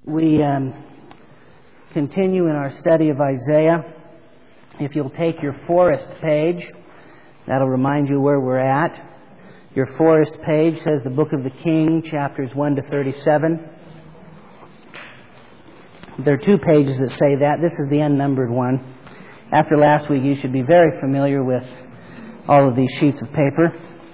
We continue in our study of Isaiah. If you'll take your Forest page, that'll remind you where we're at. Your Forest page says the Book of the King, chapters 1 to 37. There are two pages that say that. This is the unnumbered one. After last week, you should be very familiar with all of these sheets of paper.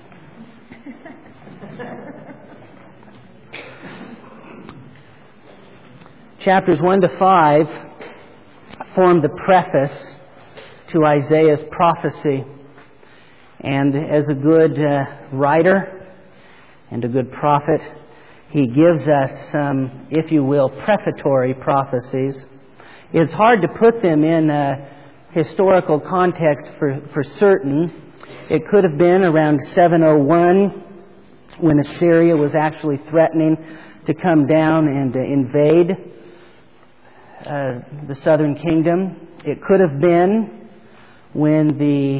Chapters 1 to 5 form the preface to Isaiah's prophecy. And as a good writer and a good prophet, he gives us some, if you will, prefatory prophecies. It's hard to put them in a historical context for certain. It could have been around 701 when Assyria was actually threatening to come down and invade the southern kingdom. It could have been when the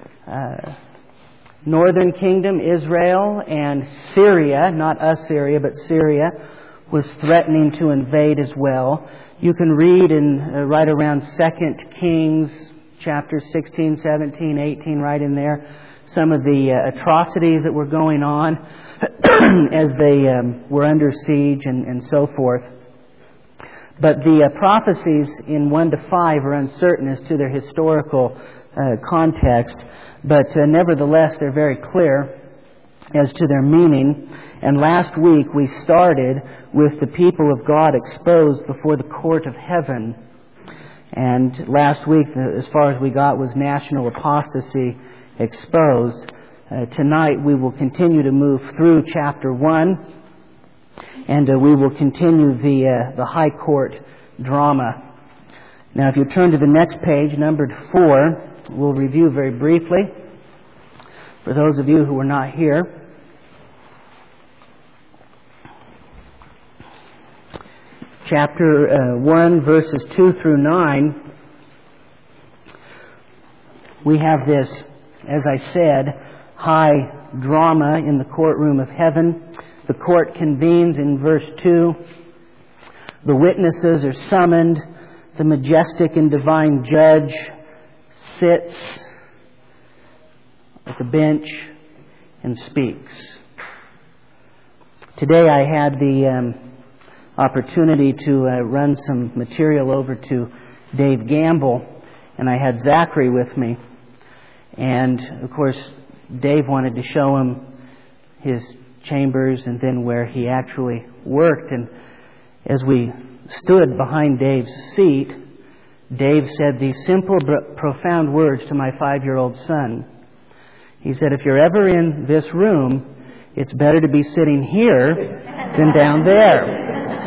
northern kingdom, Israel, and Syria, not Assyria, but Syria, was threatening to invade as well. You can read in right around 2 Kings, chapters 16, 17, 18, right in there, some of the atrocities that were going on as they were under siege and so forth. But the prophecies in 1 to 5 are uncertain as to their historical context, but nevertheless they're very clear as to their meaning. And last week we started with the people of God exposed before the court of heaven. And last week, as far as we got, was national apostasy exposed. Tonight we will continue to move through chapter 1. And we will continue the high court drama. Now, if you turn to the next page, numbered 4, we'll review very briefly for those of you who were not here. Chapter 1, verses 2 through 9. We have this, as I said, high drama in the courtroom of heaven. The court convenes in verse 2. The witnesses are summoned. The majestic and divine judge sits at the bench and speaks. Today I had the opportunity to run some material over to Dave Gamble, and I had Zachary with me. And, of course, Dave wanted to show him his chambers and then where he actually worked. And as we stood behind Dave's seat, Dave said these simple but profound words to my 5-year-old son. He said, "If you're ever in this room, it's better to be sitting here than down there."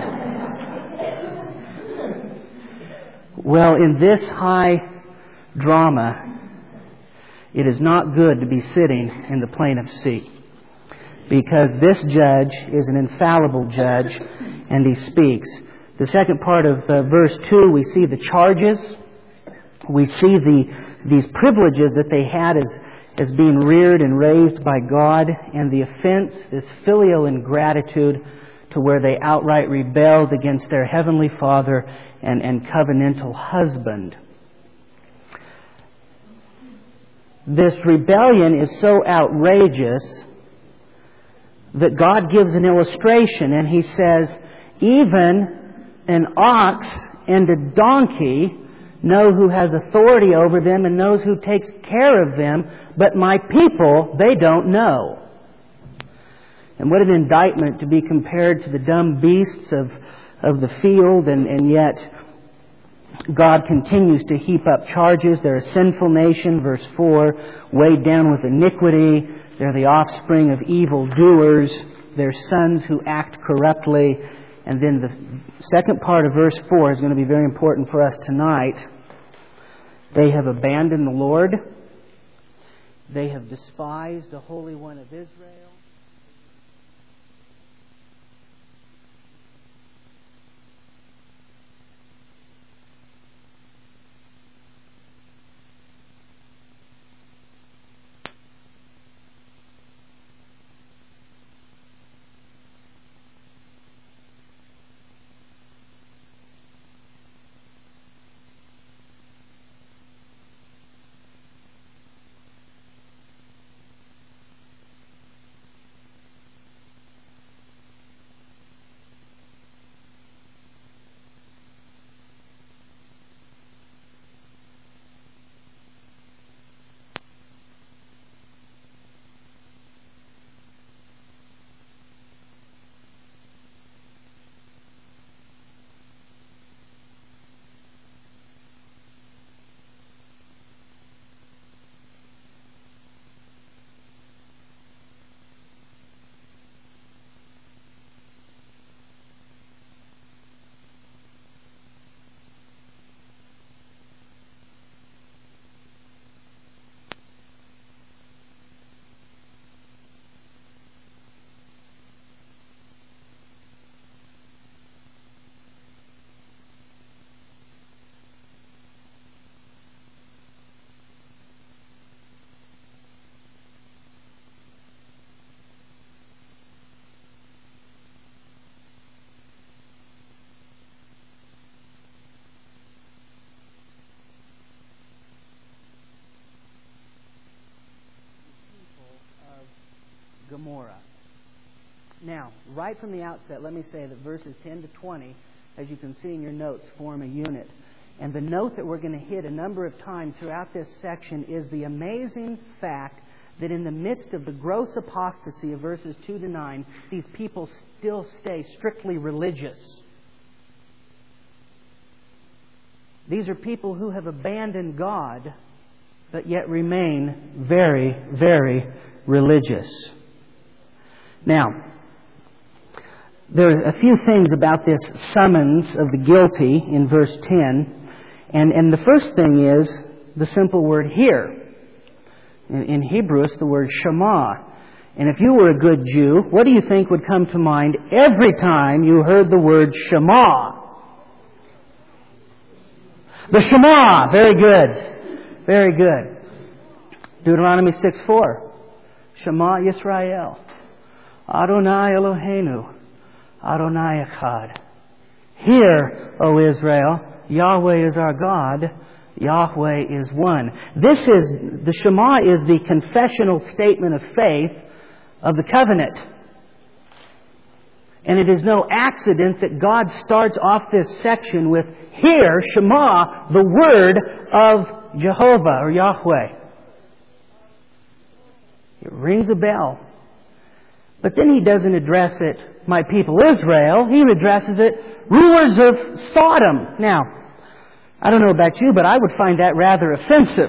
Well, in this high drama, it is not good to be sitting in the plaintiff's seat, because this judge is an infallible judge, and he speaks. The second part of verse 2, we see the charges. We see these privileges that they had as being reared and raised by God, and the offense, this filial ingratitude, to where they outright rebelled against their heavenly Father and covenantal husband. This rebellion is so outrageous that God gives an illustration, and He says, even an ox and a donkey know who has authority over them and knows who takes care of them, but my people, they don't know. And what an indictment to be compared to the dumb beasts of the field, and yet God continues to heap up charges. They're a sinful nation, verse 4, weighed down with iniquity. They're the offspring of evil doers. They're sons who act corruptly. And then the second part of verse 4 is going to be very important for us tonight. They have abandoned the Lord. They have despised the Holy One of Israel. Gomorrah. Now, right from the outset, let me say that verses 10 to 20, as you can see in your notes, form a unit. And the note that we're going to hit a number of times throughout this section is the amazing fact that in the midst of the gross apostasy of verses 2 to 9, these people still stay strictly religious. These are people who have abandoned God, but yet remain very, very religious. Now, there are a few things about this summons of the guilty in verse 10. And the first thing is the simple word hear. In Hebrew, it's the word Shema. And if you were a good Jew, what do you think would come to mind every time you heard the word Shema? The Shema! Very good. Very good. Deuteronomy 6:4. Shema Yisrael. Adonai Eloheinu. Adonai Echad. Hear, O Israel, Yahweh is our God. Yahweh is one. The Shema is the confessional statement of faith of the covenant. And it is no accident that God starts off this section with, hear, Shema, the word of Jehovah or Yahweh. It rings a bell. But then He doesn't address it, my people Israel. He addresses it, rulers of Sodom. Now, I don't know about you, but I would find that rather offensive.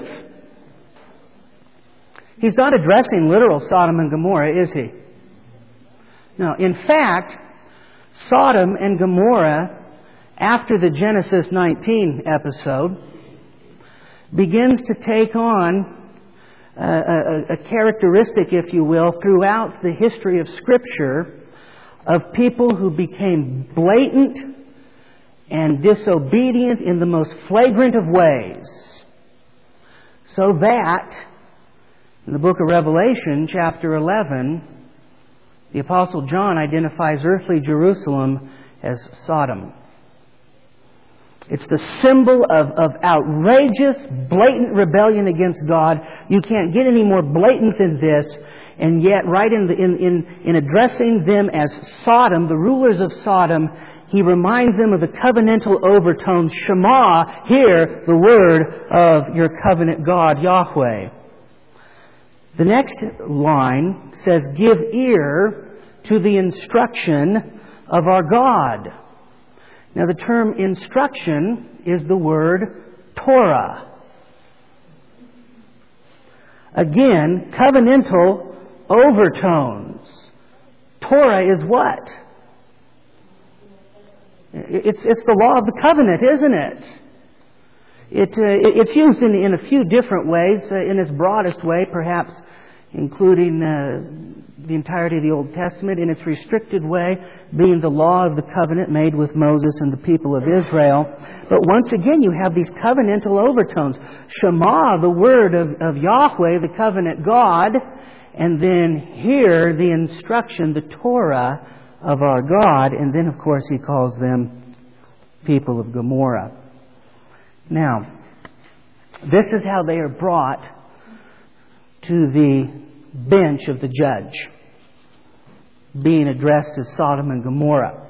He's not addressing literal Sodom and Gomorrah, is He? No. In fact, Sodom and Gomorrah, after the Genesis 19 episode, begins to take on a characteristic, if you will, throughout the history of Scripture of people who became blatant and disobedient in the most flagrant of ways. So that, in the book of Revelation, chapter 11, the Apostle John identifies earthly Jerusalem as Sodom. It's the symbol of outrageous, blatant rebellion against God. You can't get any more blatant than this. And yet, right in addressing them as Sodom, the rulers of Sodom, He reminds them of the covenantal overtones. Shema, hear the word of your covenant God, Yahweh. The next line says, give ear to the instruction of our God. Now, the term instruction is the word Torah. Again, covenantal overtones. Torah is what? It's the law of the covenant, isn't it? It's used in a few different ways. In its broadest way, perhaps including the entirety of the Old Testament. In its restricted way, being the law of the covenant made with Moses and the people of Israel. But once again, you have these covenantal overtones. Shema, the word of Yahweh, the covenant God, and then here the instruction, the Torah of our God, and then of course He calls them people of Gomorrah. Now, this is how they are brought to the bench of the judge, being addressed as Sodom and Gomorrah.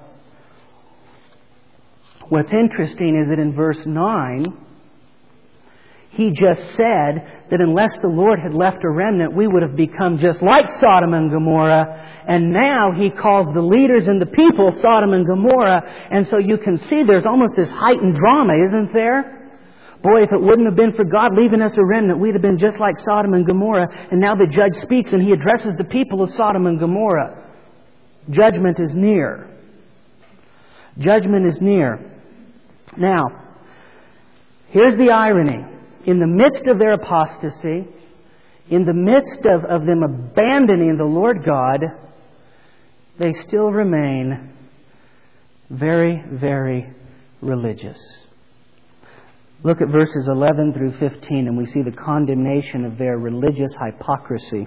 What's interesting is that in verse 9, He just said that unless the Lord had left a remnant, we would have become just like Sodom and Gomorrah. And now He calls the leaders and the people Sodom and Gomorrah. And so you can see there's almost this heightened drama, isn't there? Boy, if it wouldn't have been for God leaving us a remnant, we'd have been just like Sodom and Gomorrah. And now the judge speaks and he addresses the people of Sodom and Gomorrah. Judgment is near. Judgment is near. Now, here's the irony. In the midst of their apostasy, in the midst of them abandoning the Lord God, they still remain very, very religious. Look at verses 11 through 15, and we see the condemnation of their religious hypocrisy.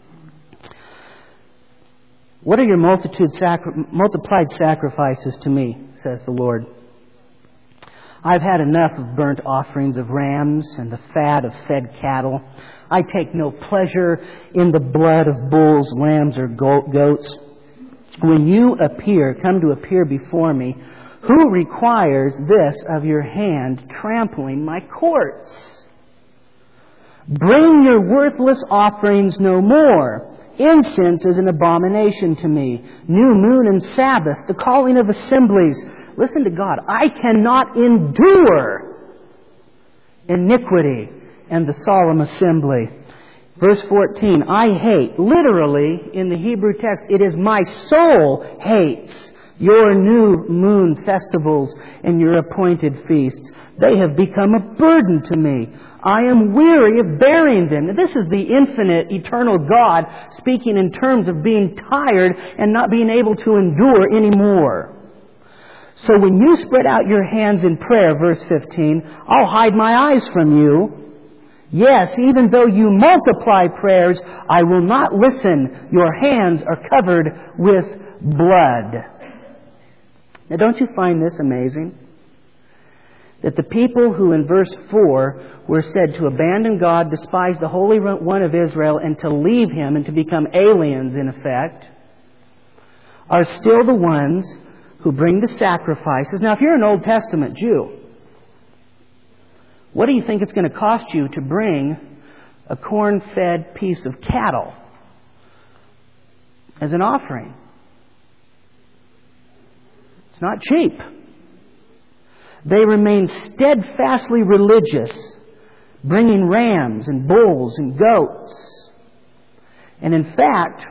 What are your multiplied sacrifices to me, says the Lord? I've had enough of burnt offerings of rams and the fat of fed cattle. I take no pleasure in the blood of bulls, lambs, or goats. When you come to appear before me, who requires this of your hand, trampling my courts? Bring your worthless offerings no more. Incense is an abomination to me. New moon and Sabbath, the calling of assemblies. Listen to God. I cannot endure iniquity and the solemn assembly. Verse 14, I hate, literally in the Hebrew text, it is my soul hates your new moon festivals and your appointed feasts. They have become a burden to me. I am weary of bearing them. Now, this is the infinite, eternal God speaking in terms of being tired and not being able to endure anymore. So when you spread out your hands in prayer, verse 15, I'll hide my eyes from you. Yes, even though you multiply prayers, I will not listen. Your hands are covered with blood. Now, don't you find this amazing? That the people who in verse 4 were said to abandon God, despise the Holy One of Israel, and to leave Him and to become aliens, in effect, are still the ones who bring the sacrifices. Now, if you're an Old Testament Jew, what do you think it's going to cost you to bring a corn-fed piece of cattle as an offering? It's not cheap. They remain steadfastly religious, bringing rams and bulls and goats. And in fact,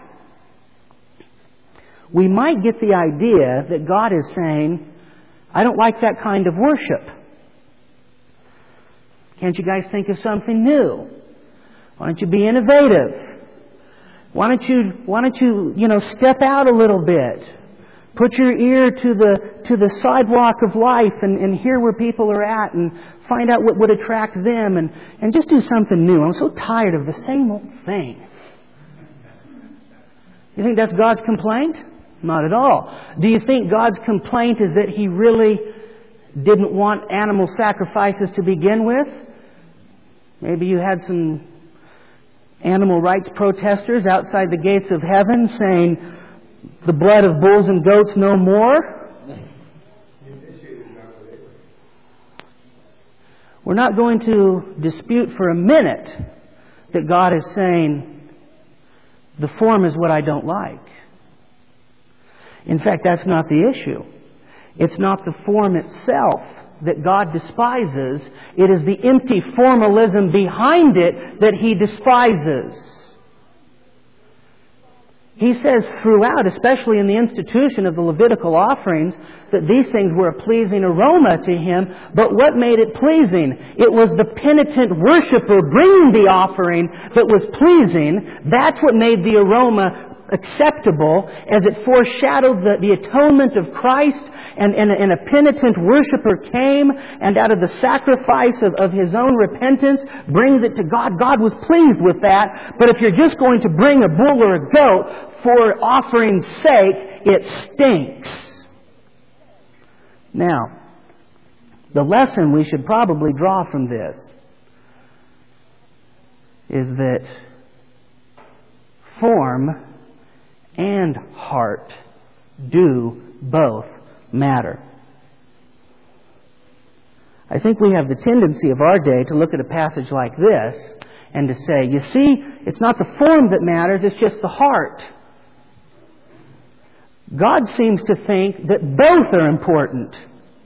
we might get the idea that God is saying, I don't like that kind of worship. Can't you guys think of something new? Why don't you be innovative? Why don't you step out a little bit? Put your ear to the sidewalk of life and hear where people are at and find out what would attract them and just do something new. I'm so tired of the same old thing. You think that's God's complaint? Not at all. Do you think God's complaint is that He really didn't want animal sacrifices to begin with? Maybe you had some animal rights protesters outside the gates of heaven saying, the blood of bulls and goats no more. We're not going to dispute for a minute that God is saying, the form is what I don't like. In fact, that's not the issue. It's not the form itself that God despises. It is the empty formalism behind it that He despises. He says throughout, especially in the institution of the Levitical offerings, that these things were a pleasing aroma to Him. But what made it pleasing? It was the penitent worshiper bringing the offering that was pleasing. That's what made the aroma acceptable, as it foreshadowed the atonement of Christ, and a penitent worshiper came and out of the sacrifice of his own repentance brings it to God. God was pleased with that. But if you're just going to bring a bull or a goat for offering's sake, it stinks. Now, the lesson we should probably draw from this is that form and heart do both matter. I think we have the tendency of our day to look at a passage like this and to say, you see, it's not the form that matters, it's just the heart. God seems to think that both are important.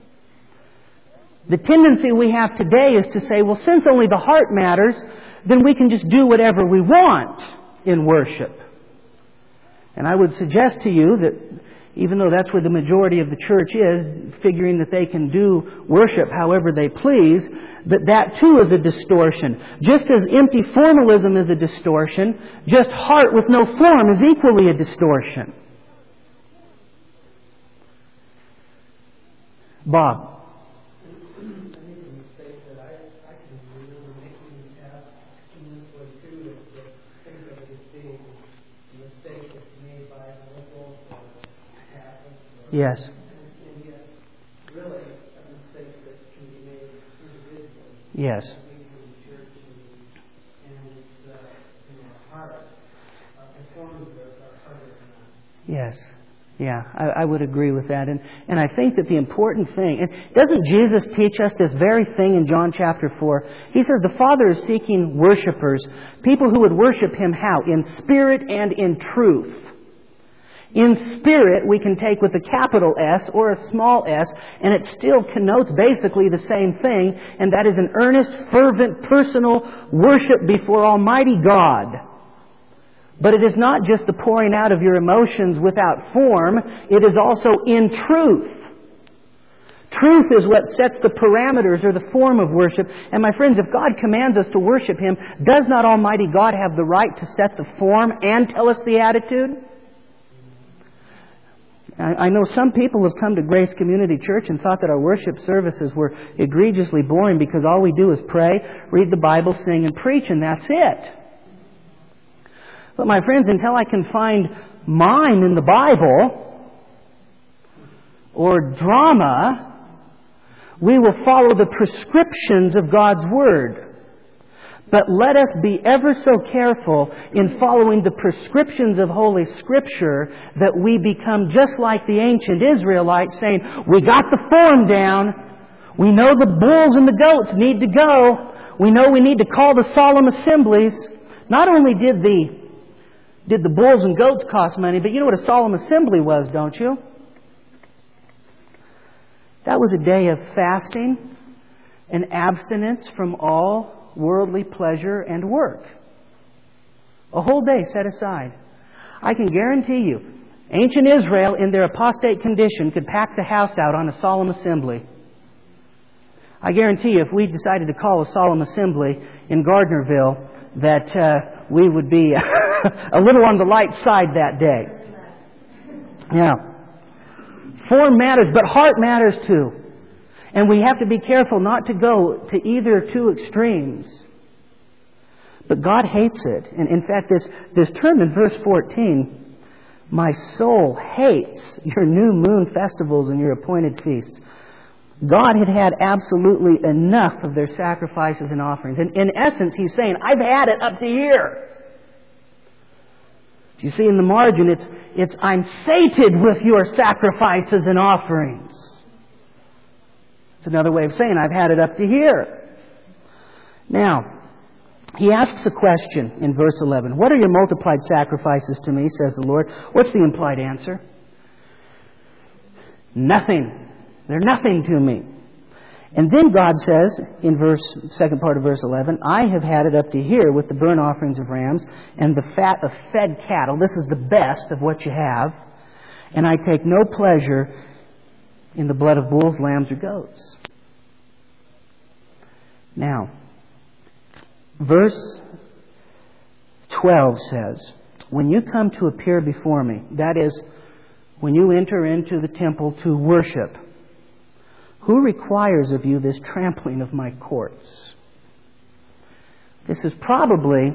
The tendency we have today is to say, well, since only the heart matters, then we can just do whatever we want in worship. And I would suggest to you that even though that's where the majority of the church is, figuring that they can do worship however they please, that too is a distortion. Just as empty formalism is a distortion, just heart with no form is equally a distortion. Bob. Yes. And yet, really, a mistake that can be Yes. Yes. Yeah, I would agree with that. And I think that the important thing, and doesn't Jesus teach us this very thing in John chapter 4? He says the Father is seeking worshipers, people who would worship Him how? In spirit and in truth. In spirit, we can take with a capital S or a small s, and it still connotes basically the same thing, and that is an earnest, fervent, personal worship before Almighty God. But it is not just the pouring out of your emotions without form, it is also in truth. Truth is what sets the parameters or the form of worship. And my friends, if God commands us to worship Him, does not Almighty God have the right to set the form and tell us the attitude? I know some people have come to Grace Community Church and thought that our worship services were egregiously boring because all we do is pray, read the Bible, sing, and preach, and that's it. But my friends, until I can find mime in the Bible or drama, we will follow the prescriptions of God's Word. But let us be ever so careful in following the prescriptions of Holy Scripture that we become just like the ancient Israelites saying, we got the form down. We know the bulls and the goats need to go. We know we need to call the solemn assemblies. Not only did the bulls and goats cost money, but you know what a solemn assembly was, don't you? That was a day of fasting and abstinence from all worldly pleasure and work. A whole day set aside. I can guarantee you, ancient Israel in their apostate condition could pack the house out on a solemn assembly. I guarantee you, if we decided to call a solemn assembly in Gardnerville, that we would be a little on the light side that day. Yeah. Form matters, but heart matters too. And we have to be careful not to go to either two extremes. But God hates it. And in fact, this term in verse 14, my soul hates your new moon festivals and your appointed feasts. God had absolutely enough of their sacrifices and offerings. And in essence, He's saying, I've had it up to here. You see in the margin, it's I'm sated with your sacrifices and offerings. It's another way of saying I've had it up to here. Now, He asks a question in verse 11. What are your multiplied sacrifices to me, says the Lord? What's the implied answer? Nothing. They're nothing to me. And then God says, in second part of verse 11, I have had it up to here with the burnt offerings of rams and the fat of fed cattle. This is the best of what you have. And I take no pleasure in the blood of bulls, lambs, or goats. Now, verse 12 says, when you come to appear before me, that is, when you enter into the temple to worship, who requires of you this trampling of my courts? This is probably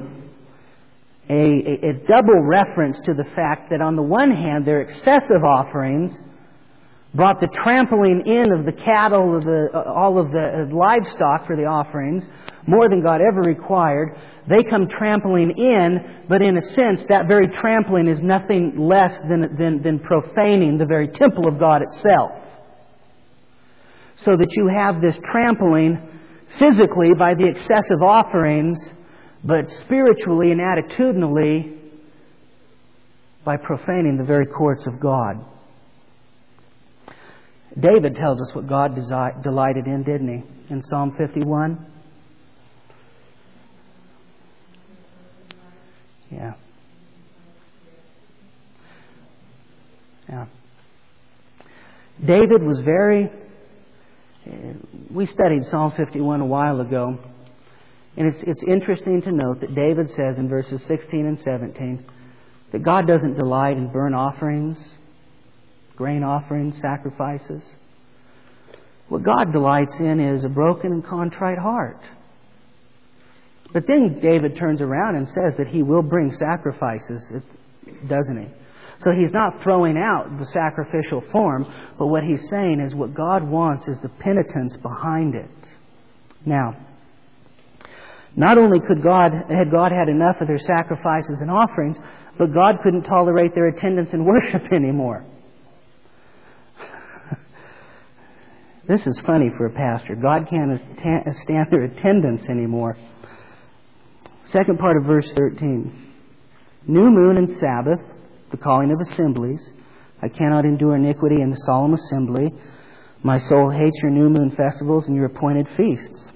a double reference to the fact that on the one hand, their excessive offerings brought the trampling in of the cattle, all of the livestock for the offerings, more than God ever required. They come trampling in, but in a sense, that very trampling is nothing less than profaning the very temple of God itself. So that you have this trampling physically by the excessive offerings, but spiritually and attitudinally by profaning the very courts of God. David tells us what God delighted in, didn't he? In Psalm 51. Yeah. David was we studied Psalm 51 a while ago, and it's interesting to note that David says in verses 16 and 17 that God doesn't delight in burnt offerings, grain offerings, sacrifices. What God delights in is a broken and contrite heart. But then David turns around and says that He will bring sacrifices, doesn't he? So he's not throwing out the sacrificial form, but what he's saying is what God wants is the penitence behind it. Now, Not only had God had enough of their sacrifices and offerings, but God couldn't tolerate their attendance in worship anymore. This is funny for a pastor. God can't stand their attendance anymore. Second part of verse 13. New moon and Sabbath, the calling of assemblies. I cannot endure iniquity in the solemn assembly. My soul hates your new moon festivals and your appointed feasts.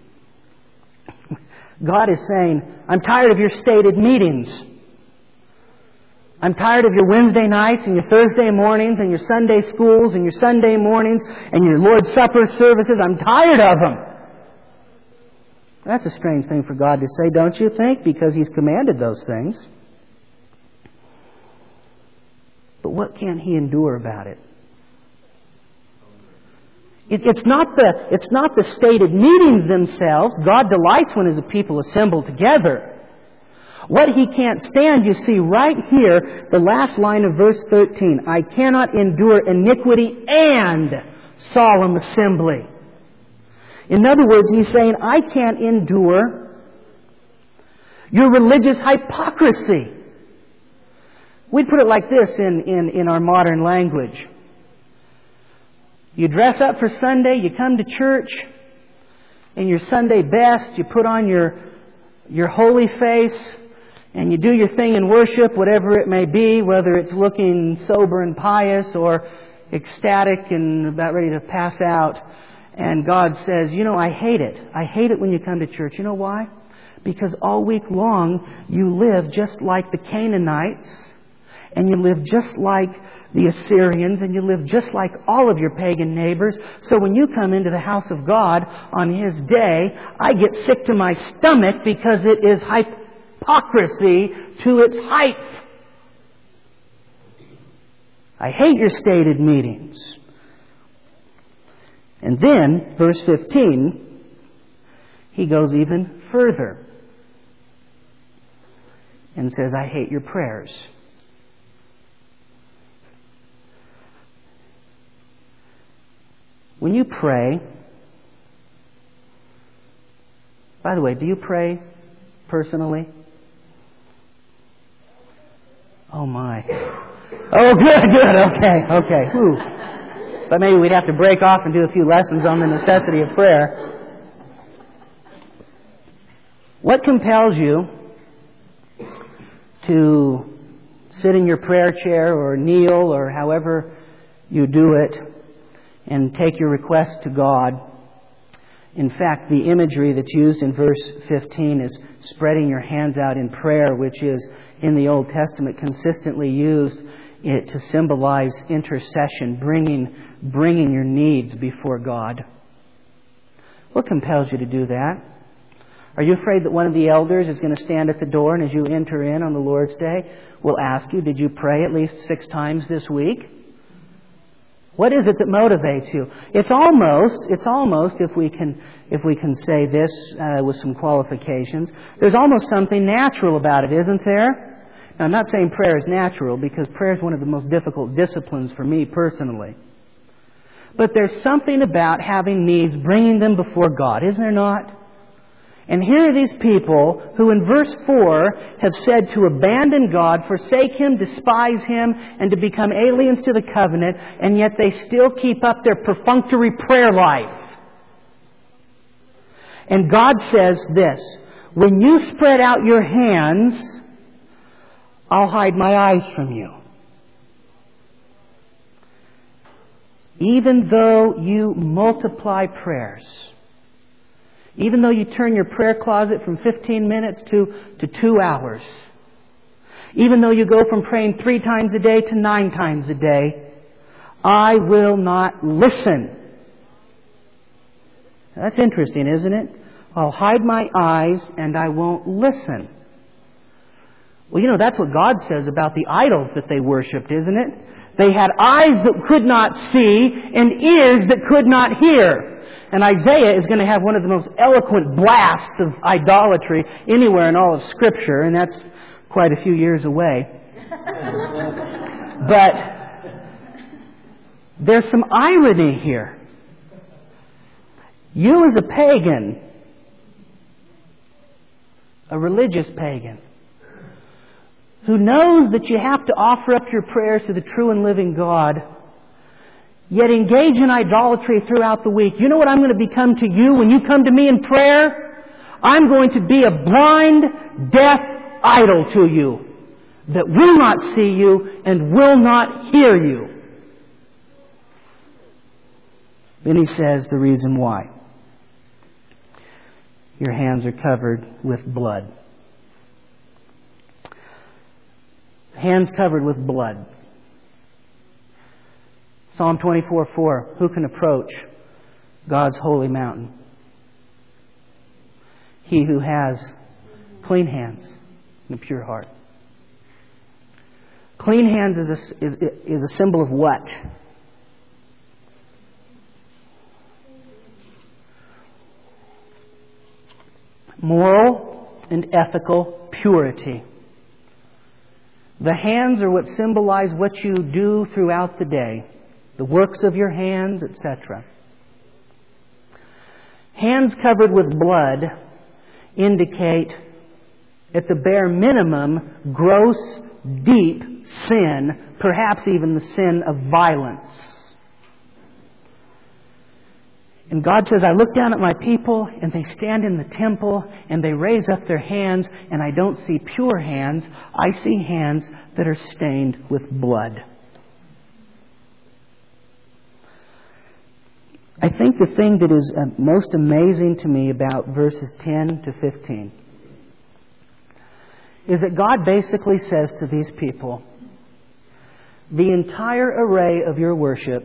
God is saying, I'm tired of your stated meetings. I'm tired of your Wednesday nights and your Thursday mornings and your Sunday schools and your Sunday mornings and your Lord's Supper services. I'm tired of them. That's a strange thing for God to say, don't you think? Because He's commanded those things. But what can He endure about it? It's not the stated meetings themselves. God delights when His people assemble together. What He can't stand, you see right here, the last line of verse 13. I cannot endure iniquity and solemn assembly. In other words, He's saying, I can't endure your religious hypocrisy. We'd put it like this in our modern language. You dress up for Sunday, you come to church in your Sunday best, you put on your holy face, and you do your thing in worship, whatever it may be, whether it's looking sober and pious or ecstatic and about ready to pass out. And God says, I hate it. I hate it when you come to church. You know why? Because all week long you live just like the Canaanites, and you live just like the Assyrians, and you live just like all of your pagan neighbors. So when you come into the house of God on His day, I get sick to my stomach because it is hypocrisy to its height. I hate your stated meetings. And then, verse 15, He goes even further and says, I hate your prayers. When you pray, by the way, do you pray personally? Oh my. Oh, good. Okay. Whew. But maybe we'd have to break off and do a few lessons on the necessity of prayer. What compels you to sit in your prayer chair or kneel or however you do it and take your request to God? In fact, the imagery that's used in verse 15 is spreading your hands out in prayer, which is in the Old Testament consistently used to symbolize intercession, bringing your needs before God. What compels you to do that? Are you afraid that one of the elders is going to stand at the door and as you enter in on the Lord's Day will ask you, did you pray at least 6 times this week? What is it that motivates you? It's almost, if we can say this with some qualifications, there's almost something natural about it, isn't there? Now, I'm not saying prayer is natural, because prayer is one of the most difficult disciplines for me personally. But there's something about having needs, bringing them before God, isn't there not? And here are these people who in verse 4 have said to abandon God, forsake Him, despise Him, and to become aliens to the covenant, and yet they still keep up their perfunctory prayer life. And God says this, when you spread out your hands, I'll hide my eyes from you. Even though you multiply prayers, even though you turn your prayer closet from 15 minutes to 2 hours, even though you go from praying 3 times a day to 9 times a day, I will not listen. That's interesting, isn't it? I'll hide my eyes and I won't listen. Well, that's what God says about the idols that they worshipped, isn't it? They had eyes that could not see and ears that could not hear. And Isaiah is going to have one of the most eloquent blasts of idolatry anywhere in all of Scripture, and that's quite a few years away. But there's some irony here. You as a pagan a religious pagan, who knows that you have to offer up your prayers to the true and living God, yet engage in idolatry throughout the week. You know what I'm going to become to you when you come to me in prayer? I'm going to be a blind, deaf idol to you that will not see you and will not hear you. Then he says the reason why. Your hands are covered with blood. Hands covered with blood. Psalm 24:4. Who can approach God's holy mountain? He who has clean hands and a pure heart. Clean hands is a symbol of what? Moral and ethical purity. The hands are what symbolize what you do throughout the day. The works of your hands, etc. Hands covered with blood indicate, at the bare minimum, gross, deep sin, perhaps even the sin of violence. And God says, I look down at my people and they stand in the temple and they raise up their hands and I don't see pure hands. I see hands that are stained with blood. I think the thing that is most amazing to me about verses 10 to 15 is that God basically says to these people, the entire array of your worship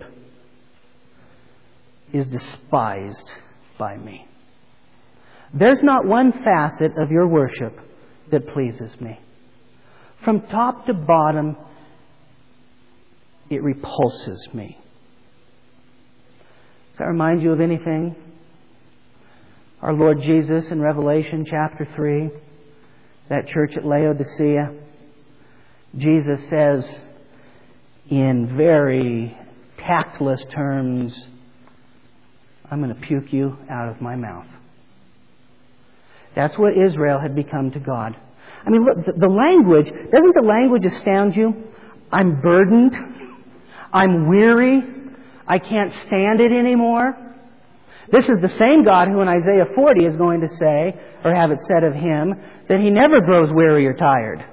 is despised by me. There's not one facet of your worship that pleases me. From top to bottom, it repulses me. Does that remind you of anything? Our Lord Jesus in Revelation chapter 3, that church at Laodicea, Jesus says in very tactless terms, I'm going to puke you out of my mouth. That's what Israel had become to God. I mean, look, the language, doesn't the language astound you? I'm burdened. I'm weary. I can't stand it anymore. This is the same God who in Isaiah 40 is going to say, or have it said of Him, that He never grows weary or tired.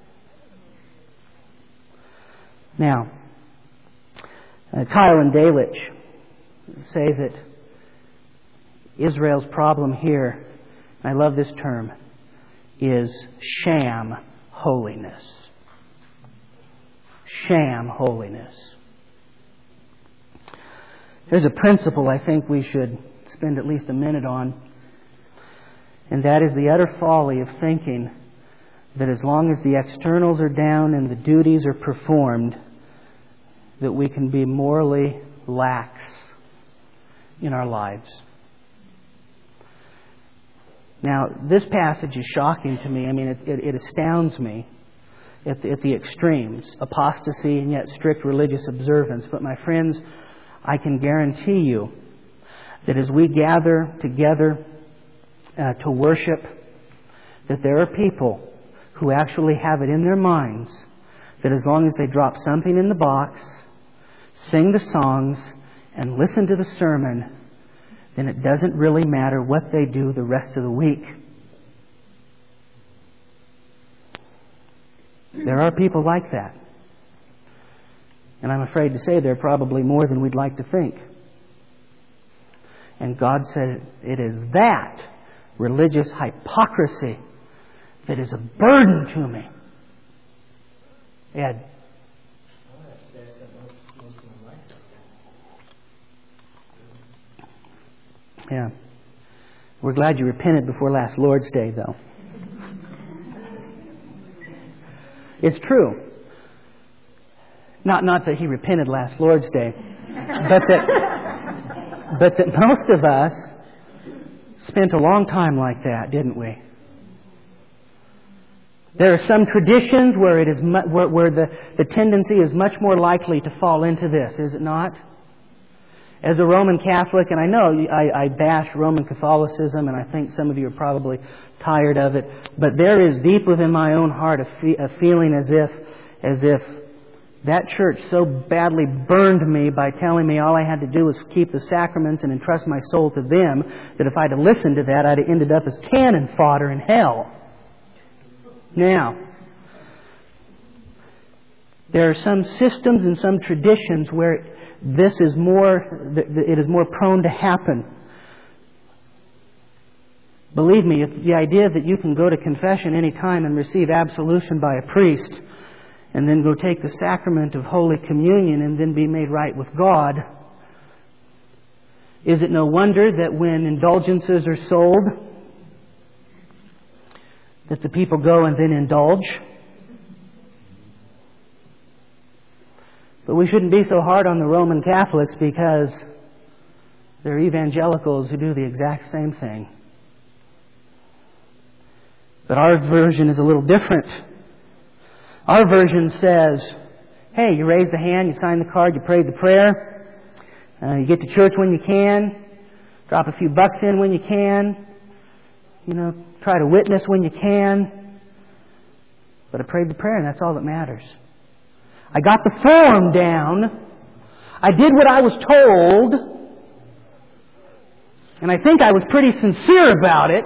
Now, Kyle and Delitzsch say that Israel's problem here, and I love this term, is sham holiness. Sham holiness. There's a principle I think we should spend at least a minute on, and that is the utter folly of thinking that as long as the externals are down and the duties are performed, that we can be morally lax in our lives. Now, this passage is shocking to me. I mean, it astounds me at the extremes. Apostasy and yet strict religious observance. But my friends, I can guarantee you that as we gather together to worship, that there are people who actually have it in their minds that as long as they drop something in the box, sing the songs, and listen to the sermon, then it doesn't really matter what they do the rest of the week. There are people like that. And I'm afraid to say there are probably more than we'd like to think. And God said it is that religious hypocrisy that is a burden to me. Ed. Yeah. We're glad you repented before last Lord's Day, though. It's true. Not that he repented last Lord's Day, but that most of us spent a long time like that, didn't we? There are some traditions where it is where the tendency is much more likely to fall into this, is it not? As a Roman Catholic, and I know I bash Roman Catholicism, and I think some of you are probably tired of it, but there is deep within my own heart a feeling as if that church so badly burned me by telling me all I had to do was keep the sacraments and entrust my soul to them, that if I'd have listened to that, I'd have ended up as cannon fodder in hell. Now, there are some systems and some traditions where it is more prone to happen. Believe me, the idea that you can go to confession any time and receive absolution by a priest, and then go take the sacrament of Holy Communion and then be made right with God, is it no wonder that when indulgences are sold, that the people go and then indulge? But we shouldn't be so hard on the Roman Catholics, because there are evangelicals who do the exact same thing. But our version is a little different. Our version says, hey, you raise the hand, you sign the card, you pray the prayer, you get to church when you can, drop a few bucks in when you can, try to witness when you can. But I prayed the prayer, and that's all that matters. I got the form down. I did what I was told. And I think I was pretty sincere about it.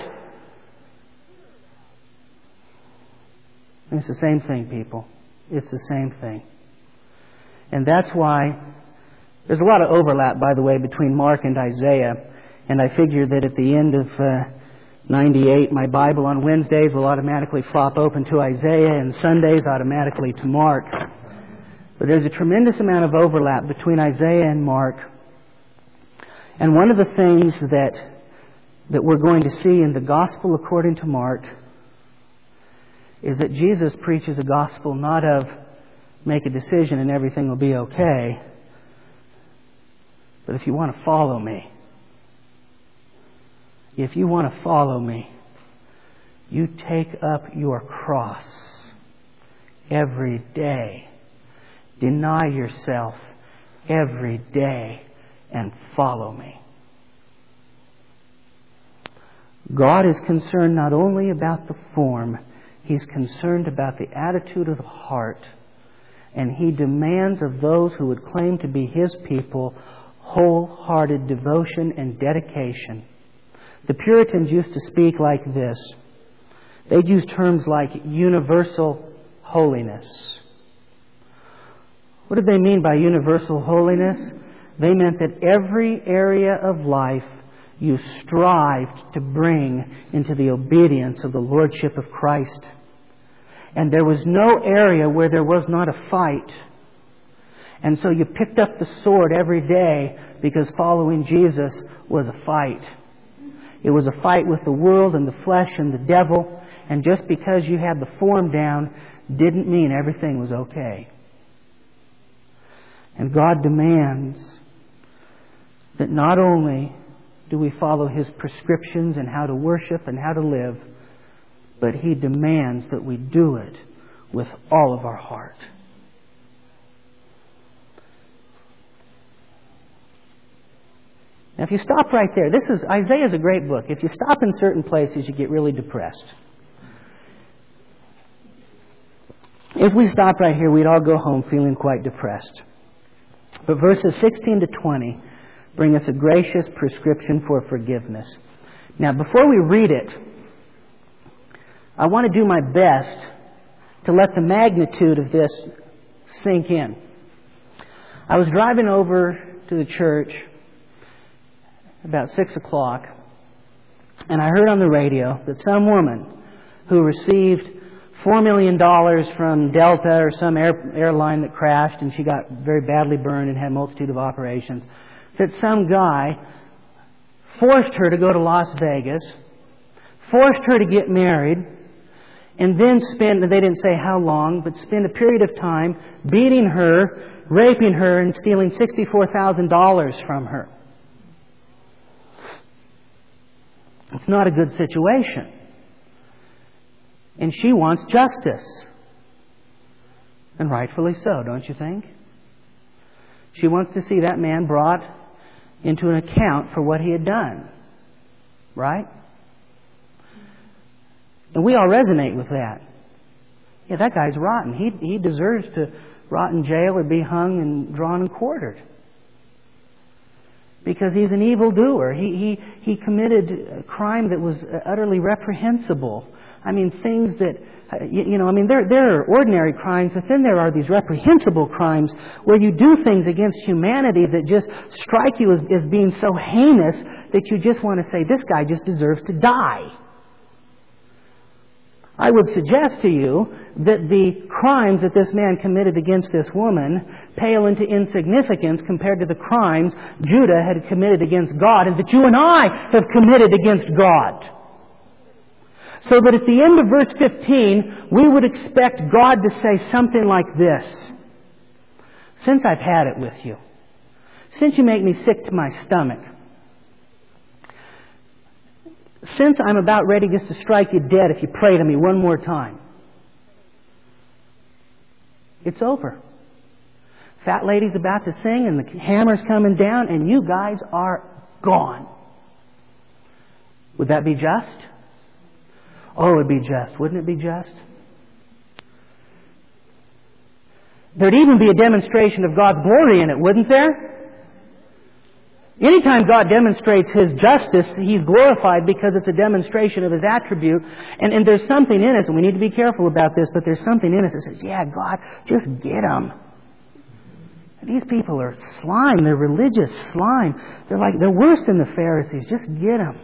And it's the same thing, people. It's the same thing. And that's why there's a lot of overlap, by the way, between Mark and Isaiah. And I figure that at the end of 98, my Bible on Wednesdays will automatically flop open to Isaiah, and Sundays automatically to Mark. But there's a tremendous amount of overlap between Isaiah and Mark. And one of the things that we're going to see in the Gospel according to Mark is that Jesus preaches a gospel not of make a decision and everything will be okay, but if you want to follow me, you take up your cross every day. Deny yourself every day and follow me. God is concerned not only about the form, He's concerned about the attitude of the heart. And He demands of those who would claim to be His people wholehearted devotion and dedication. The Puritans used to speak like this. They'd use terms like universal holiness. What did they mean by universal holiness? They meant that every area of life you strived to bring into the obedience of the Lordship of Christ. And there was no area where there was not a fight. And so you picked up the sword every day because following Jesus was a fight. It was a fight with the world and the flesh and the devil. And just because you had the form down didn't mean everything was okay. And God demands that not only do we follow His prescriptions in how to worship and how to live, but He demands that we do it with all of our heart. Now, if you stop right there, Isaiah is a great book. If you stop in certain places, you get really depressed. If we stopped right here, we'd all go home feeling quite depressed. But verses 16 to 20 bring us a gracious prescription for forgiveness. Now, before we read it, I want to do my best to let the magnitude of this sink in. I was driving over to the church about 6 o'clock, and I heard on the radio that some woman who received $4 million from Delta or some airline that crashed, and she got very badly burned and had a multitude of operations, that some guy forced her to go to Las Vegas, forced her to get married, and then they didn't say how long, but spend a period of time beating her, raping her, and stealing $64,000 from her. It's not a good situation. And she wants justice. And rightfully so, don't you think? She wants to see that man brought into an account for what he had done. Right? And we all resonate with that. Yeah, that guy's rotten. He deserves to rot in jail or be hung and drawn and quartered. Because he's an evildoer. He committed a crime that was utterly reprehensible. I mean, things that, there are ordinary crimes, but then there are these reprehensible crimes where you do things against humanity that just strike you as being so heinous that you just want to say, this guy just deserves to die. I would suggest to you that the crimes that this man committed against this woman pale into insignificance compared to the crimes Judah had committed against God and that you and I have committed against God. So that at the end of verse 15, we would expect God to say something like this. Since I've had it with you, since you make me sick to my stomach, since I'm about ready just to strike you dead if you pray to me one more time, it's over. Fat lady's about to sing and the hammer's coming down and you guys are gone. Would that be just? Oh, it would be just. Wouldn't it be just? There'd even be a demonstration of God's glory in it, wouldn't there? Anytime God demonstrates His justice, He's glorified because it's a demonstration of His attribute. And there's something in us, and we need to be careful about this, but there's something in us that says, yeah, God, just get them. These people are slime. They're religious slime. They're worse than the Pharisees. Just get them.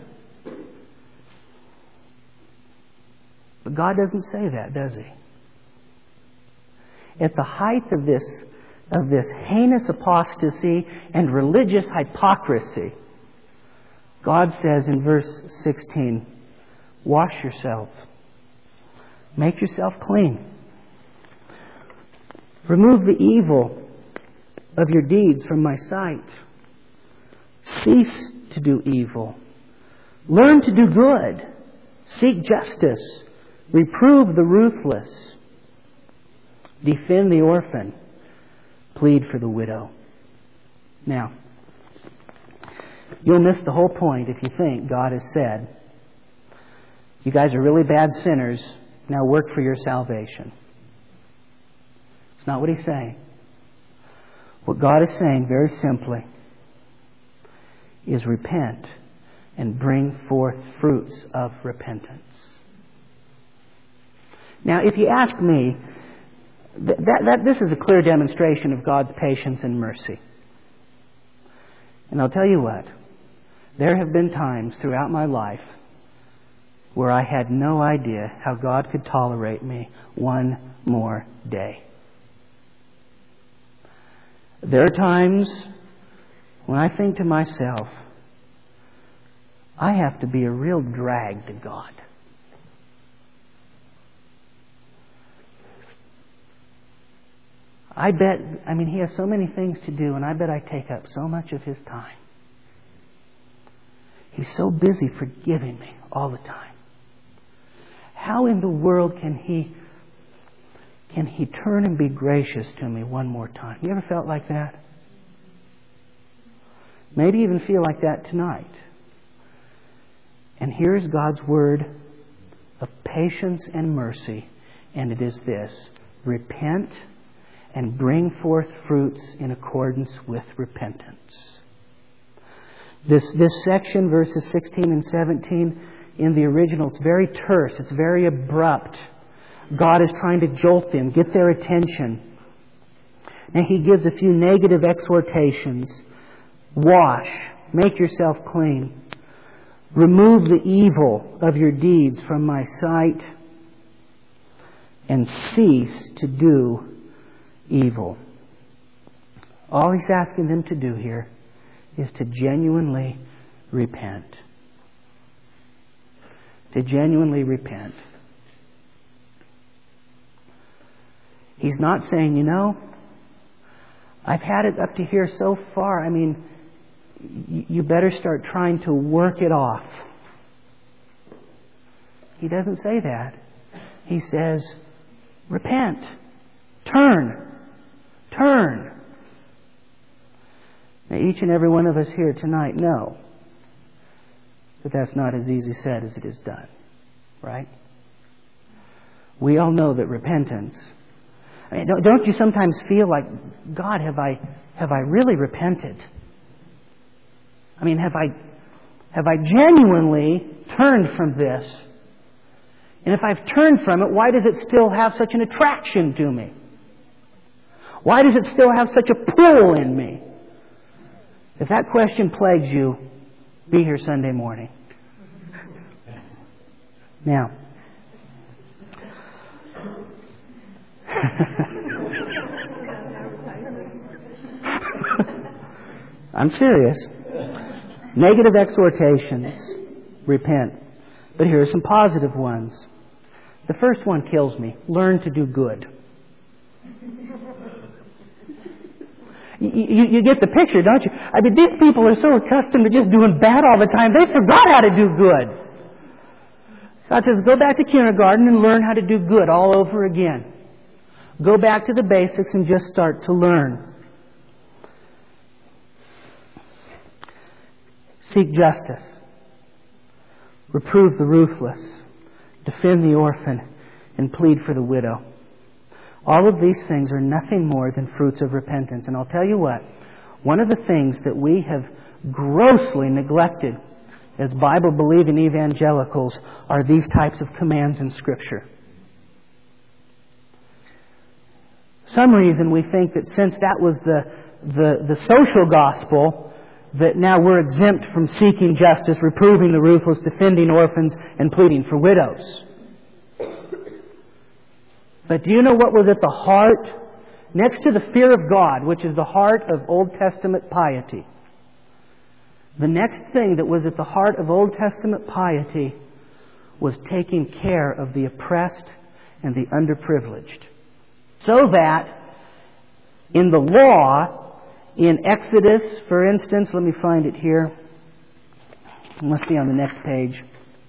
But God doesn't say that, does He? At the height of this heinous apostasy and religious hypocrisy, God says in verse 16, wash yourself. Make yourself clean. Remove the evil of your deeds from my sight. Cease to do evil. Learn to do good. Seek justice. Reprove the ruthless. Defend the orphan. Plead for the widow. Now, you'll miss the whole point if you think God has said, you guys are really bad sinners, now work for your salvation. It's not what He's saying. What God is saying, very simply, is repent and bring forth fruits of repentance. Now, if you ask me, this is a clear demonstration of God's patience and mercy. And I'll tell you what, there have been times throughout my life where I had no idea how God could tolerate me one more day. There are times when I think to myself, I have to be a real drag to God. He has so many things to do, and I bet I take up so much of His time. He's so busy forgiving me all the time. How in the world can He turn and be gracious to me one more time? You ever felt like that? Maybe even feel like that tonight. And here's God's word of patience and mercy, and it is this: repent and bring forth fruits in accordance with repentance. This section, verses 16 and 17, in the original, it's very terse, it's very abrupt. God is trying to jolt them, get their attention. And He gives a few negative exhortations. Wash, make yourself clean. Remove the evil of your deeds from my sight, and cease to do evil. All He's asking them to do here is to genuinely repent. To genuinely repent. He's not saying, I've had it up to here so far. You better start trying to work it off. He doesn't say that. He says, repent. Turn. Now, each and every one of us here tonight know that that's not as easy said as it is done. Right? We all know that repentance... I mean, don't you sometimes feel like, God, have I really repented? I mean, have I genuinely turned from this? And if I've turned from it, why does it still have such an attraction to me? Why does it still have such a pull in me? If that question plagues you, be here Sunday morning. Now, I'm serious. Negative exhortations, repent. But here are some positive ones. The first one kills me. Learn to do good. You get the picture, don't you? I mean, these people are so accustomed to just doing bad all the time, they forgot how to do good. God says, go back to kindergarten and learn how to do good all over again. Go back to the basics and just start to learn. Seek justice. Reprove the ruthless. Defend the orphan and plead for the widow. All of these things are nothing more than fruits of repentance. And I'll tell you what, one of the things that we have grossly neglected as Bible-believing evangelicals are these types of commands in Scripture. For some reason we think that since that was the social gospel, that now we're exempt from seeking justice, reproving the ruthless, defending orphans, and pleading for widows. But do you know what was at the heart? Next to the fear of God, which is the heart of Old Testament piety, the next thing that was at the heart of Old Testament piety was taking care of the oppressed and the underprivileged. So that in the law, in Exodus, for instance, let me find it here. It must be on the next page.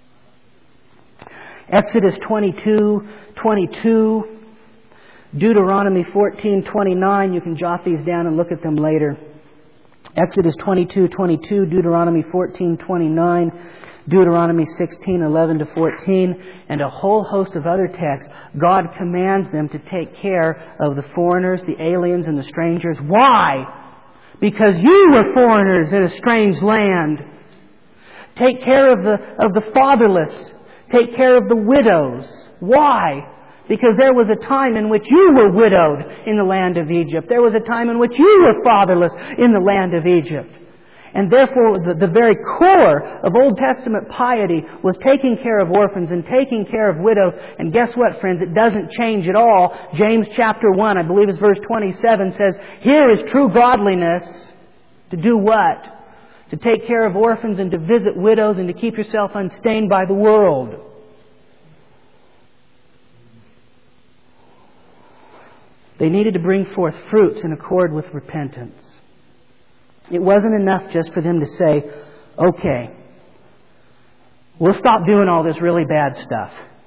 Exodus 22:22, Deuteronomy 14:29. You can jot these down and look at them later. Exodus 22:22, Deuteronomy 14:29, Deuteronomy 16:11-14, and a whole host of other texts. God commands them to take care of the foreigners, the aliens, and the strangers. Why? Because you were foreigners in a strange land. Take care of the fatherless. Take care of the widows. Why? Because there was a time in which you were widowed in the land of Egypt. There was a time in which you were fatherless in the land of Egypt. And therefore, the very core of Old Testament piety was taking care of orphans and taking care of widows. And guess what, friends? It doesn't change at all. James chapter 1, I believe it's verse 27, says, here is true godliness. To do what? To take care of orphans and to visit widows and to keep yourself unstained by the world. They needed to bring forth fruits in accord with repentance. It wasn't enough just for them to say, okay, we'll stop doing all this really bad stuff.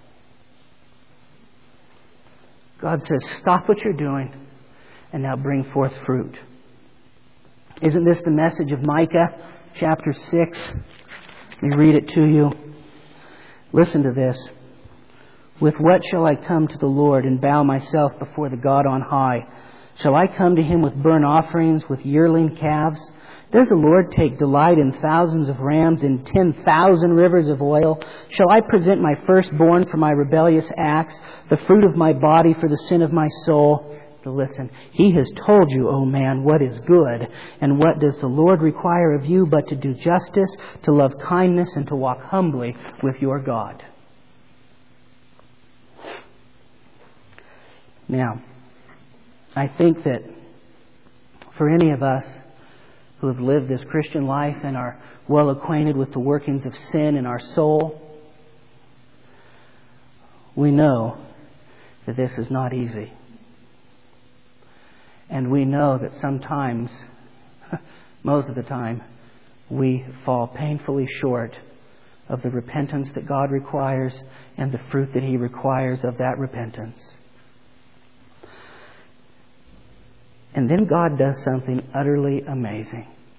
God says, stop what you're doing and now bring forth fruit. Isn't this the message of Micah chapter 6? Let me read it to you. Listen to this. With what shall I come to the Lord and bow myself before the God on high? Shall I come to Him with burnt offerings, with yearling calves? Does the Lord take delight in thousands of rams, in 10,000 rivers of oil? Shall I present my firstborn for my rebellious acts, the fruit of my body for the sin of my soul? To listen, He has told you, O man, what is good, and what does the Lord require of you but to do justice, to love kindness, and to walk humbly with your God. Now, I think that for any of us who have lived this Christian life and are well acquainted with the workings of sin in our soul, we know that this is not easy. And we know that sometimes, most of the time, we fall painfully short of the repentance that God requires and the fruit that He requires of that repentance. And then God does something utterly amazing.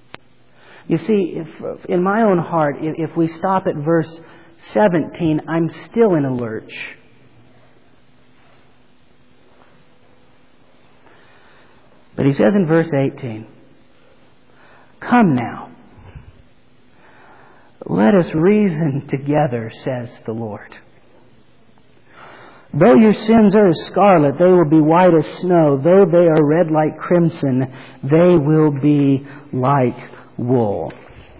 You see, in my own heart, if we stop at verse 17, I'm still in a lurch. But he says in verse 18, "Come now, let us reason together, says the Lord. Though your sins are as scarlet, they will be white as snow. Though they are red like crimson, they will be like wool."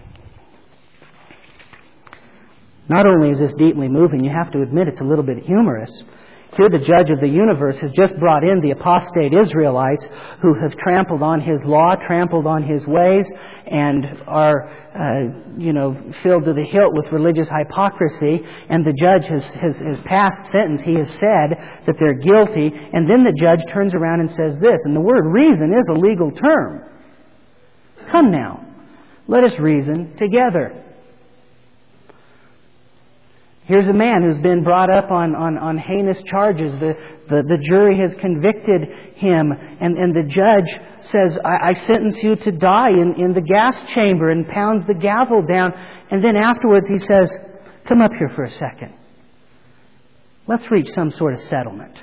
Not only is this deeply moving, you have to admit it's a little bit humorous. Here the judge of the universe has just brought in the apostate Israelites who have trampled on His law, trampled on His ways, and are, filled to the hilt with religious hypocrisy. And the judge has passed sentence. He has said that they're guilty. And then the judge turns around and says this, and the word reason is a legal term. "Come now, let us reason together." Here's a man who's been brought up on heinous charges. The jury has convicted him, and the judge says, I sentence you to die in the gas chamber, and pounds the gavel down. And then afterwards he says, "Come up here for a second. Let's reach some sort of settlement."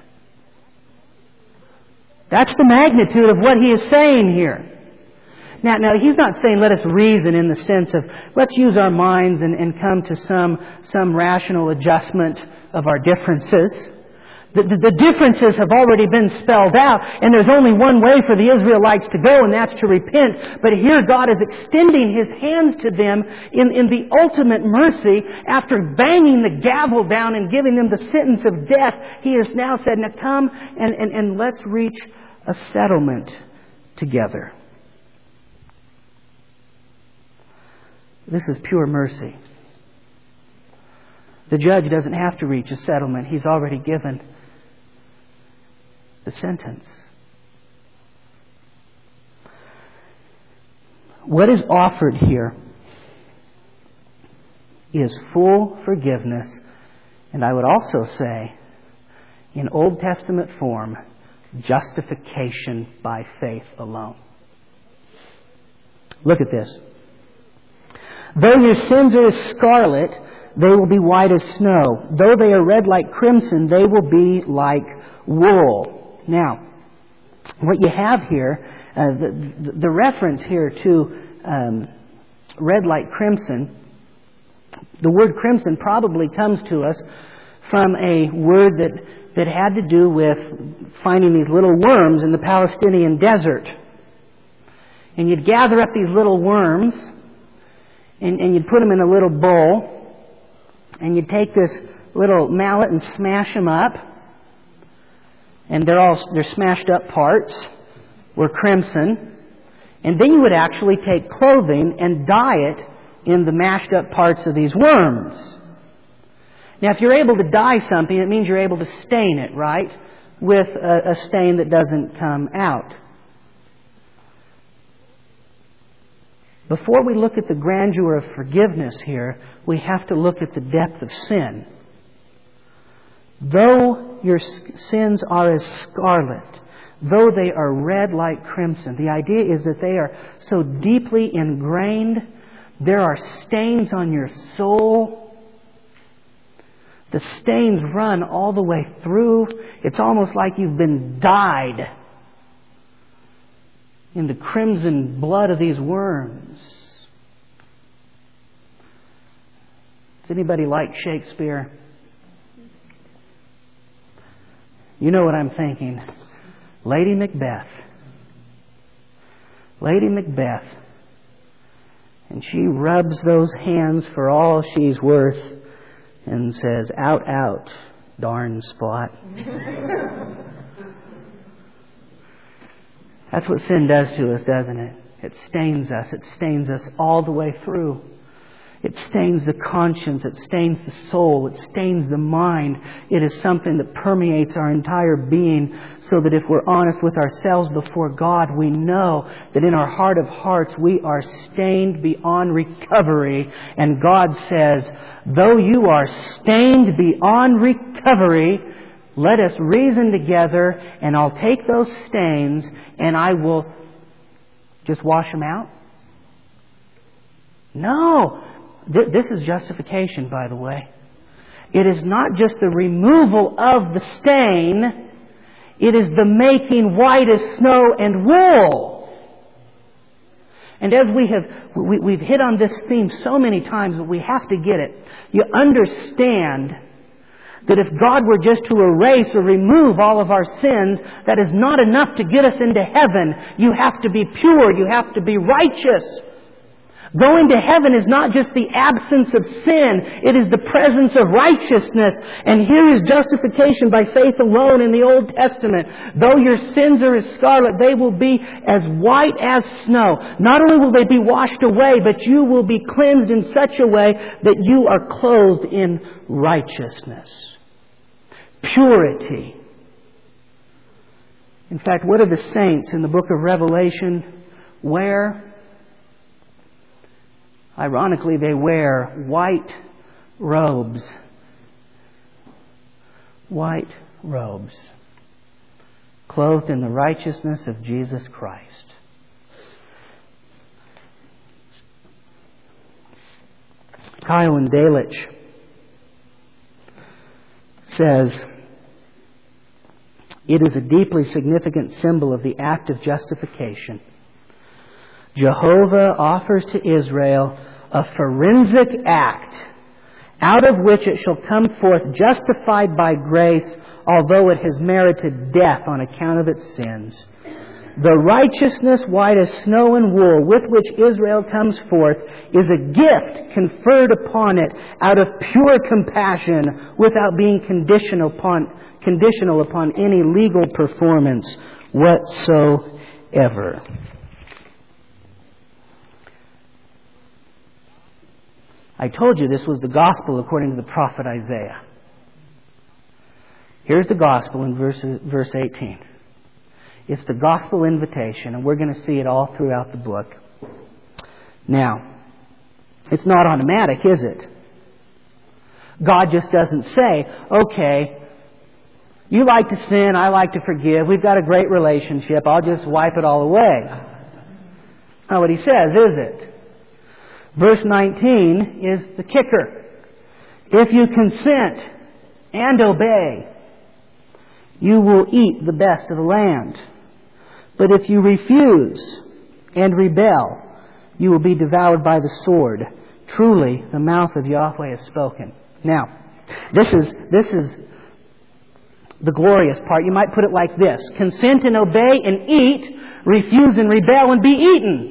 That's the magnitude of what he is saying here. Now, he's not saying let us reason in the sense of let's use our minds and come to some rational adjustment of our differences. The differences have already been spelled out, and there's only one way for the Israelites to go, and that's to repent. But here God is extending His hands to them in the ultimate mercy. After banging the gavel down and giving them the sentence of death, He has now said, "Now come and let's reach a settlement together." This is pure mercy. The judge doesn't have to reach a settlement. He's already given the sentence. What is offered here is full forgiveness, and I would also say, in Old Testament form, justification by faith alone. Look at this. "Though your sins are as scarlet, they will be white as snow. Though they are red like crimson, they will be like wool." Now, what you have here, the reference here to red like crimson, the word crimson probably comes to us from a word that had to do with finding these little worms in the Palestinian desert. And you'd gather up these little worms, and you'd put them in a little bowl, and you'd take this little mallet and smash them up, and their smashed up parts were crimson. And then you would actually take clothing and dye it in the mashed up parts of these worms. Now, if you're able to dye something, it means you're able to stain it, right? With a stain that doesn't come out. Before we look at the grandeur of forgiveness here, we have to look at the depth of sin. Though your sins are as scarlet, though they are red like crimson, the idea is that they are so deeply ingrained, there are stains on your soul. The stains run all the way through. It's almost like you've been dyed in the crimson blood of these worms. Does anybody like Shakespeare? You know what I'm thinking. Lady Macbeth. Lady Macbeth. And she rubs those hands for all she's worth and says, "Out, out, darn spot." That's what sin does to us, doesn't it? It stains us. It stains us all the way through. It stains the conscience. It stains the soul. It stains the mind. It is something that permeates our entire being, so that if we're honest with ourselves before God, we know that in our heart of hearts we are stained beyond recovery. And God says, though you are stained beyond recovery, let us reason together, and I'll take those stains and I will just wash them out. No. This is justification, by the way. It is not just the removal of the stain. It is the making white as snow and wool. And as we've hit on this theme so many times, but we have to get it. You understand that if God were just to erase or remove all of our sins, that is not enough to get us into heaven. You have to be pure. You have to be righteous. Going to heaven is not just the absence of sin. It is the presence of righteousness. And here is justification by faith alone in the Old Testament. Though your sins are as scarlet, they will be as white as snow. Not only will they be washed away, but you will be cleansed in such a way that you are clothed in righteousness. Purity. In fact, what do the saints in the book of Revelation wear? Ironically, they wear white robes. White robes. Clothed in the righteousness of Jesus Christ. Keilon Delitzsch says, it is a deeply significant symbol of the act of justification. Jehovah offers to Israel a forensic act out of which it shall come forth justified by grace, although it has merited death on account of its sins. The righteousness white as snow and wool with which Israel comes forth is a gift conferred upon it out of pure compassion without being conditional upon any legal performance whatsoever. I told you this was the gospel according to the prophet Isaiah. Here's the gospel in verse 18. It's the gospel invitation, and we're going to see it all throughout the book. Now, it's not automatic, is it? God just doesn't say, okay, you like to sin, I like to forgive, we've got a great relationship, I'll just wipe it all away. That's not what He says, is it? Verse 19 is the kicker. If you consent and obey, you will eat the best of the land. But if you refuse and rebel, you will be devoured by the sword. Truly, the mouth of Yahweh has spoken. Now, this is the glorious part. You might put it like this. Consent and obey and eat, refuse and rebel and be eaten.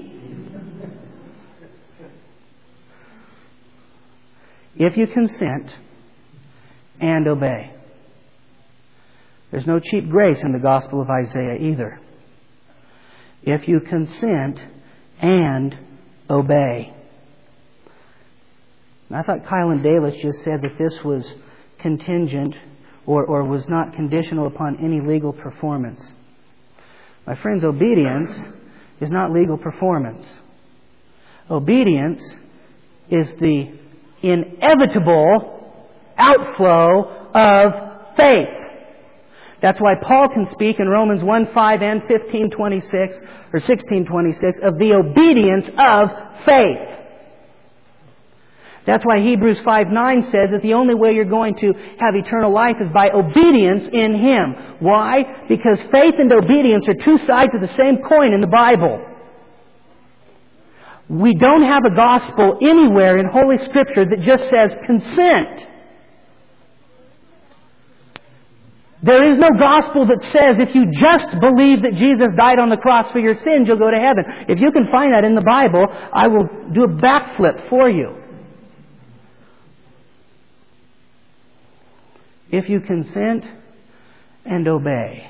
If you consent and obey. There's no cheap grace in the Gospel of Isaiah either. If you consent and obey. And I thought Keilon Delitzsch just said that this was contingent or was not conditional upon any legal performance. My friends, obedience is not legal performance. Obedience is the inevitable outflow of faith. That's why Paul can speak in Romans 1:5 and 15:26 or 16:26 of the obedience of faith. That's why Hebrews 5:9 says that the only way you're going to have eternal life is by obedience in Him. Why? Because faith and obedience are two sides of the same coin in the Bible. We don't have a gospel anywhere in Holy Scripture that just says consent. There is no gospel that says if you just believe that Jesus died on the cross for your sins, you'll go to heaven. If you can find that in the Bible, I will do a backflip for you. If you consent and obey.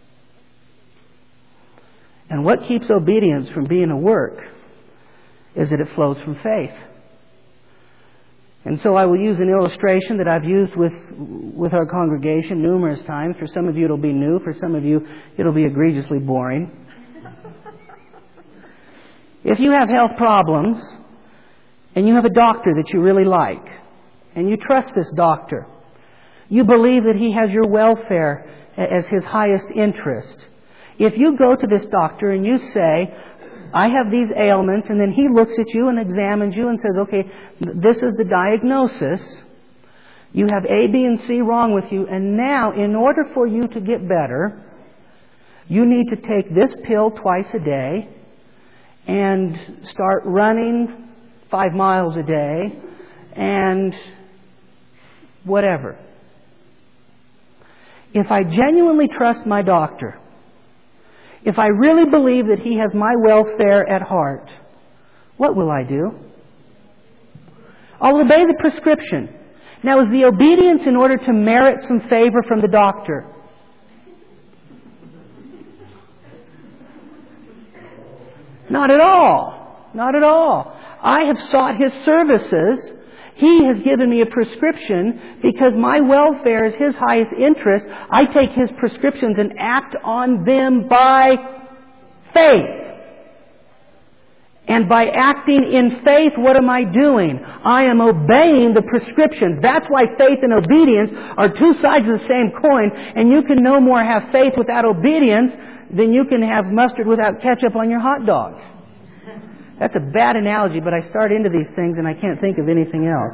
And what keeps obedience from being a work is that it flows from faith. And so I will use an illustration that I've used with our congregation numerous times. For some of you it'll be new. For some of you it'll be egregiously boring. If you have health problems and you have a doctor that you really like and you trust this doctor, you believe that he has your welfare as his highest interest. If you go to this doctor and you say, I have these ailments, and then He looks at you and examines you and says, okay, this is the diagnosis. You have A, B, and C wrong with you, and now, in order for you to get better, you need to take this pill twice a day and start running 5 miles a day and whatever. If I genuinely trust my doctor, if I really believe that he has my welfare at heart, what will I do? I'll obey the prescription. Now, is the obedience in order to merit some favor from the doctor? Not at all. Not at all. I have sought his services. He has given me a prescription because my welfare is His highest interest. I take His prescriptions and act on them by faith. And by acting in faith, what am I doing? I am obeying the prescriptions. That's why faith and obedience are two sides of the same coin. And you can no more have faith without obedience than you can have mustard without ketchup on your hot dog. That's a bad analogy, but I start into these things and I can't think of anything else.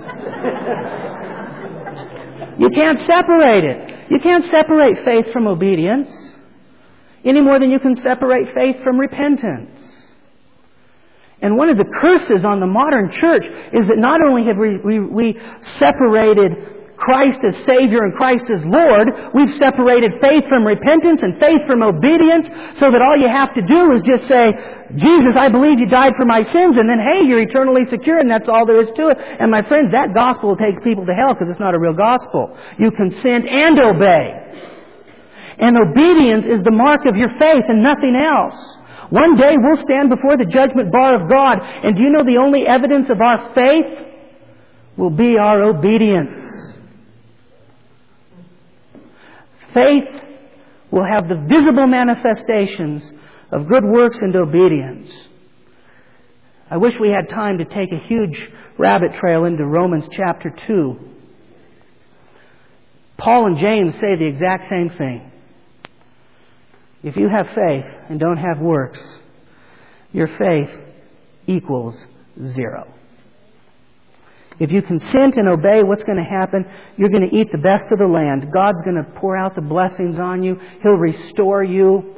You can't separate it. You can't separate faith from obedience any more than you can separate faith from repentance. And one of the curses on the modern church is that not only have we separated Christ as Savior and Christ as Lord, we've separated faith from repentance and faith from obedience, so that all you have to do is just say, Jesus, I believe You died for my sins, and then, hey, you're eternally secure, and that's all there is to it. And my friends, that gospel takes people to hell because it's not a real gospel. You consent and obey. And obedience is the mark of your faith and nothing else. One day we'll stand before the judgment bar of God, and do you know the only evidence of our faith will be our obedience? Faith will have the visible manifestations of good works and obedience. I wish we had time to take a huge rabbit trail into Romans chapter 2. Paul and James say the exact same thing. If you have faith and don't have works, your faith equals 0. If you consent and obey, what's going to happen? You're going to eat the best of the land. God's going to pour out the blessings on you. He'll restore you.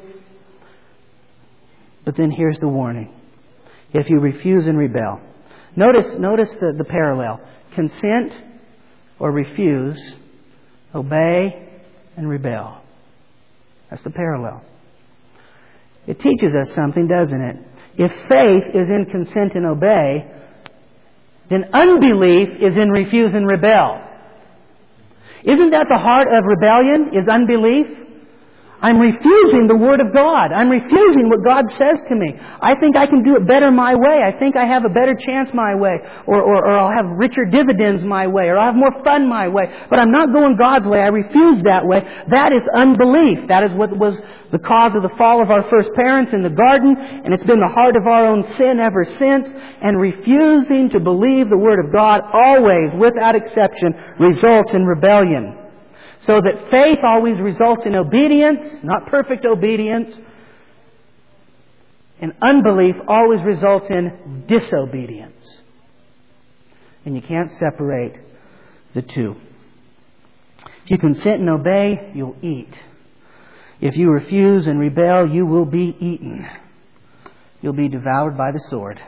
But then here's the warning. If you refuse and rebel. Notice the parallel. Consent or refuse, obey and rebel. That's the parallel. It teaches us something, doesn't it? If faith is in consent and obey, then unbelief is in refuse and rebel. Isn't that the heart of rebellion, is unbelief? I'm refusing the Word of God. I'm refusing what God says to me. I think I can do it better my way. I think I have a better chance my way. Or I'll have richer dividends my way. Or I'll have more fun my way. But I'm not going God's way. I refuse that way. That is unbelief. That is what was the cause of the fall of our first parents in the garden. And it's been the heart of our own sin ever since. And refusing to believe the Word of God always, without exception, results in rebellion. So that faith always results in obedience, not perfect obedience. And unbelief always results in disobedience. And you can't separate the two. If you consent and obey, you'll eat. If you refuse and rebel, you will be eaten. You'll be devoured by the sword.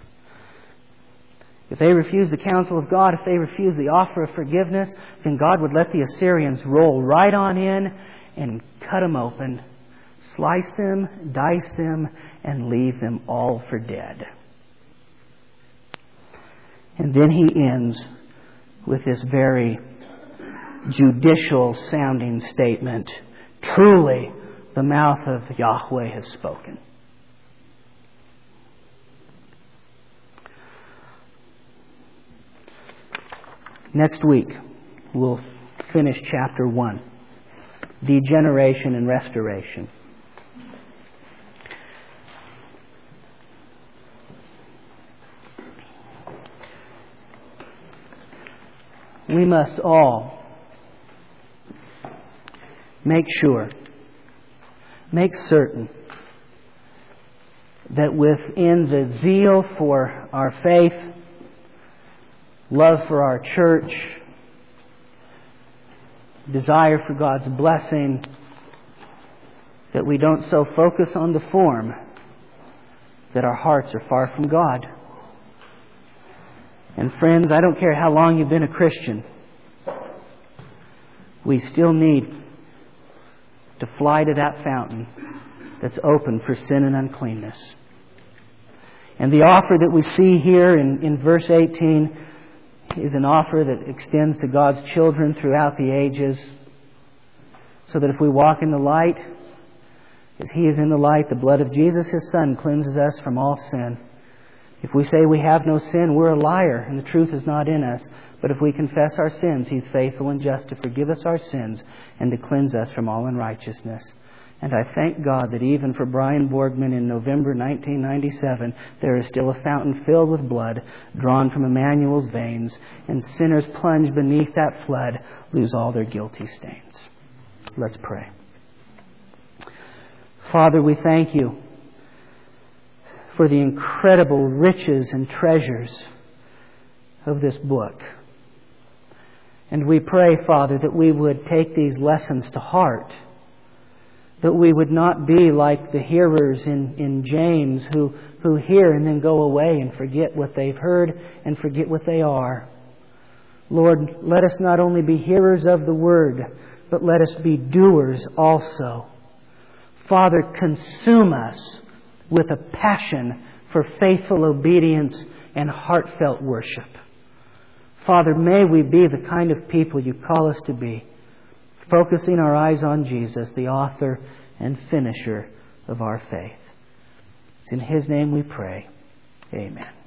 If they refuse the counsel of God, if they refuse the offer of forgiveness, then God would let the Assyrians roll right on in and cut them open, slice them, dice them, and leave them all for dead. And then he ends with this very judicial sounding statement. Truly, the mouth of Yahweh has spoken. Next week, we'll finish chapter 1, Degeneration and Restoration. We must all make sure, make certain that within the zeal for our faith, love for our church, desire for God's blessing, that we don't so focus on the form that our hearts are far from God. And friends, I don't care how long you've been a Christian, we still need to fly to that fountain that's open for sin and uncleanness. And the offer that we see here in verse 18 is an offer that extends to God's children throughout the ages, so that if we walk in the light, as He is in the light, the blood of Jesus, His Son, cleanses us from all sin. If we say we have no sin, we're a liar, and the truth is not in us. But if we confess our sins, He's faithful and just to forgive us our sins and to cleanse us from all unrighteousness. And I thank God that even for Brian Borgman in November 1997, there is still a fountain filled with blood drawn from Emmanuel's veins, and sinners plunged beneath that flood lose all their guilty stains. Let's pray. Father, we thank You for the incredible riches and treasures of this book. And we pray, Father, that we would take these lessons to heart, that we would not be like the hearers in James who hear and then go away and forget what they've heard and forget what they are. Lord, let us not only be hearers of the Word, but let us be doers also. Father, consume us with a passion for faithful obedience and heartfelt worship. Father, may we be the kind of people You call us to be, focusing our eyes on Jesus, the author and finisher of our faith. It's in His name we pray. Amen.